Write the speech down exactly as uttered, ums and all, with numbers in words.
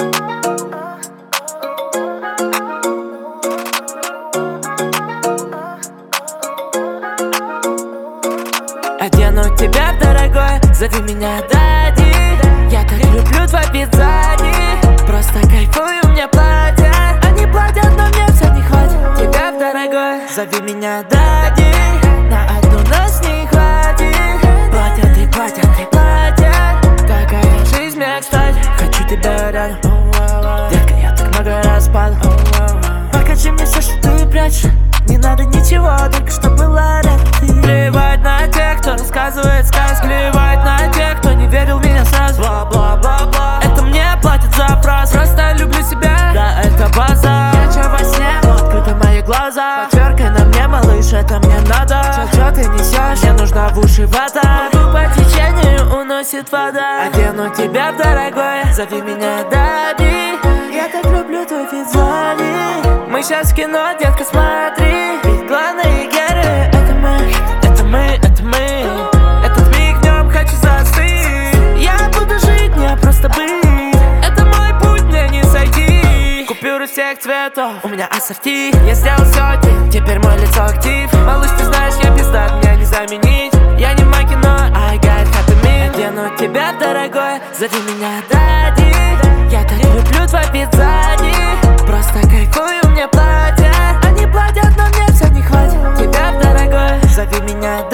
Одену тебя, дорогой, зови меня Дади. Я так люблю твой пиццади. Просто кайфую, мне платят. Они платят, но мне все не хватит. Тебя, дорогой, зови меня Дади. На одну нас не хватит. Платят и платят и платят. Какая жизнь мне, кстати. Хочу тебя рядом. Детка, я так много раз падал. Покажи мне все, что ты прячешь. Не надо ничего, только что было рядом ты. Плевать на тех, кто рассказывает сказки. Плевать на тех, кто не верил в меня сразу. Бла-бла-бла-бла. Это мне платят за фраз. Просто люблю себя, да это база. Я чё во сне, но открыты мои глаза. Подверкай на мне, малыш, это мне надо. Чё, чё ты несешь? Мне нужна в уши вода. Иду по течению, уносит вода. Одену тебя, дорогой, зови меня Дади. Я так люблю твой физуали. Мы сейчас в кино, детка, смотри. Ведь главные герои это мы, это мы, это мы. Этот миг в нем хочу застыть. Я буду жить, не просто быть. Это мой путь, мне не сойти. Купюры всех цветов, у меня ассорти. Я сделал сотни, теперь мой лицо актив. Малыш, ты знаешь, я пизда, меня не заменить. Я не маки, но I got happy me. Одену тебя, дорогой, зови меня Дади. Я так люблю твой пиццади. Просто кайфую, мне платят. Они платят, но мне все не хватит. Тебя, дорогой, зови меня Дади.